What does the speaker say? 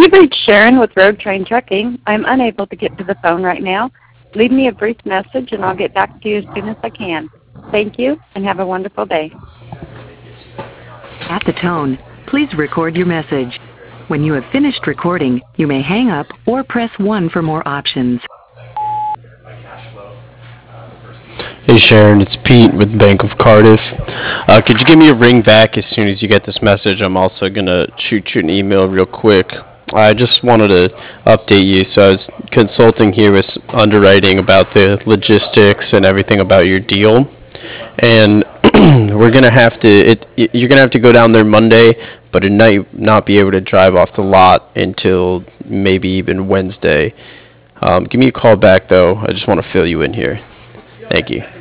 You've reached Sharon with Road Train Trucking. I'm unable to get to the phone right now. Leave me a brief message and I'll get back to you as soon as I can. Thank you and have a wonderful day. At the tone, please record your message. When you have finished recording, you may hang up or press 1 for more options. Hey Sharon, it's Pete with Bank of Cardiff. Could you give me a ring back as soon as you get this message? I'm also going to shoot you an email real quick. I just wanted to update you. So I was consulting here with underwriting about the logistics and everything about your deal. And we're going to have to, you're going to have to go down there Monday, but it might not be able to drive off the lot until maybe even Wednesday. Give me a call back though. I just want to fill you in here. Thank you.